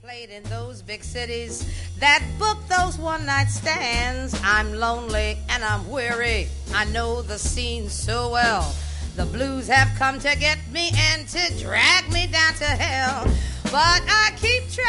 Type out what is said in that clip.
played in those big cities that book those one-night stands. I'm lonely and I'm weary. I know the scene so well. The blues have come to get me and to drag me down to hell. But I keep trying